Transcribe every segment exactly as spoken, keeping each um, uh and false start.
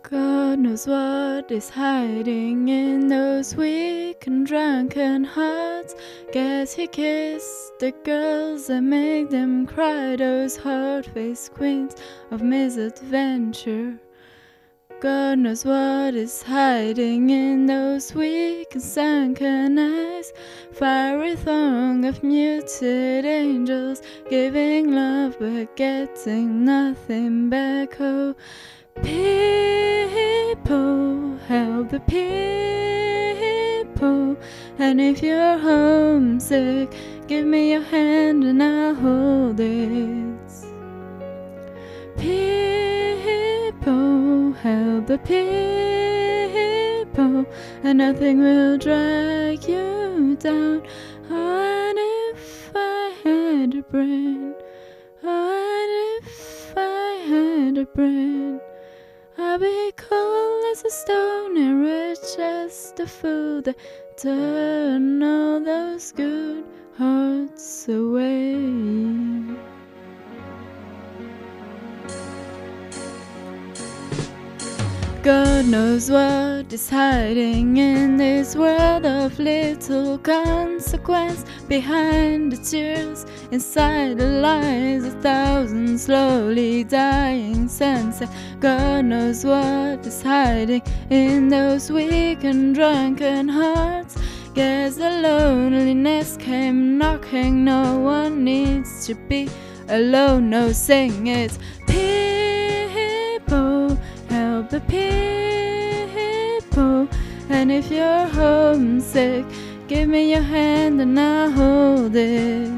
God knows what is hiding in those weak and drunken hearts. Guess he kissed the girls that make them cry, those hard-faced queens of misadventure. God knows what is hiding in those weak and sunken eyes. Fiery throng of muted angels, giving love but getting nothing back. Oh, people, help the people. And if you're homesick, give me your hand and I'll hold it. People, help the people, and nothing will drag you down. Oh, and if I had a brain, oh, and if I had a brain, I'd be cold as a stone and rich as the food that turn all those good hearts away. God knows what is hiding in this world of little consequence. Behind the tears, inside the lies, a thousand slowly dying sunsets. God knows what is hiding in those weak and drunken hearts. Guess the loneliness came knocking. No one needs to be alone. No, sing it. People, help the people. And if you're homesick, give me your hand and I'll hold it.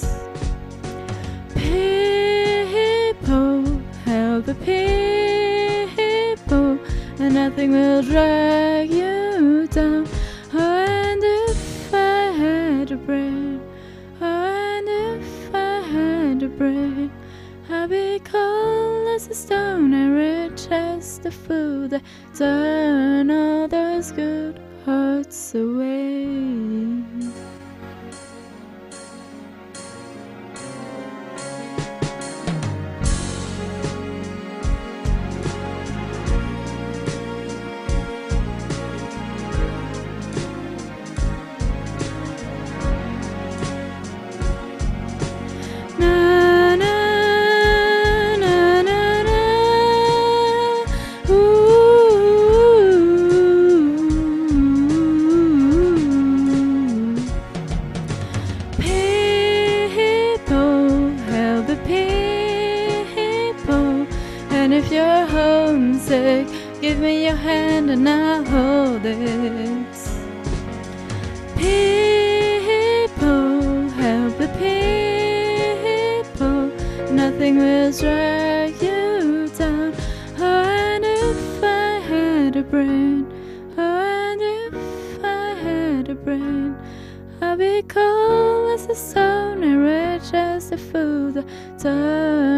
People, help the people, and nothing will drag you down. Oh, and if I had a brain, oh, and if I had a brain, I'd be cold as a stone and rich as the food that turn all those good hearts away. And if you're homesick, give me your hand and I'll hold it. People, help the people, nothing will drag you down. Oh, and if I had a brain, oh, and if I had a brain, I'd be cold as the stone and rich as the food that turns